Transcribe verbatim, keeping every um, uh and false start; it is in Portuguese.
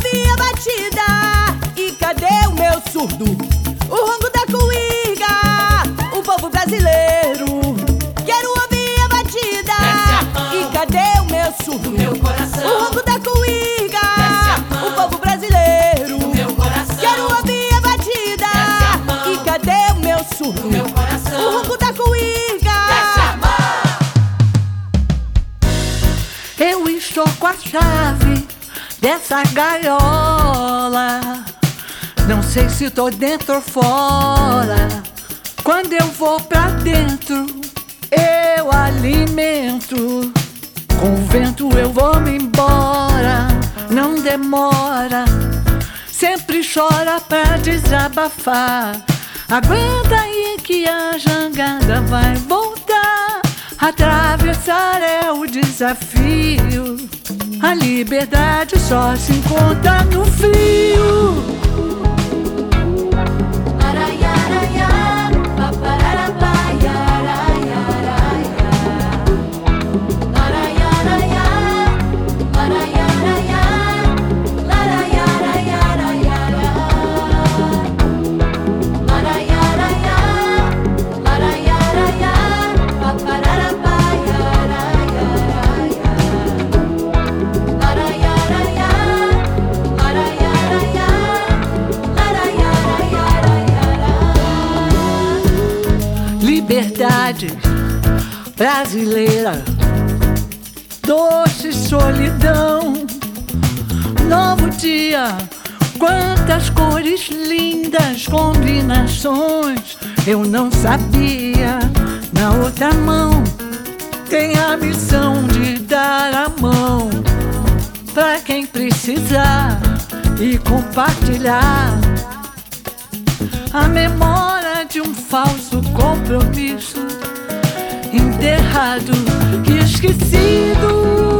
ouvir a batida. E cadê o meu surdo? O ronco da cuíca, o povo brasileiro. Quero ouvir a batida. E cadê o meu surdo? Meu coração. O ronco da cuíca, o povo brasileiro. Meu coração. Quero ouvir a batida. E cadê o meu surdo? Meu coração. O ronco da cuíca. Eu estou com a chave dessa gaiola. Não sei se tô dentro ou fora. Quando eu vou pra dentro, eu alimento. Com o vento eu vou me embora. Não demora. Sempre chora pra desabafar. Aguenta aí que a jangada vai voltar. Atravessar é o desafio. A liberdade só se encontra no frio. Liberdade brasileira, doce solidão, novo dia, quantas cores lindas, combinações. Eu não sabia, na outra mão tem a missão de dar a mão pra quem precisar e compartilhar a memória de um falso compromisso, enterrado e esquecido.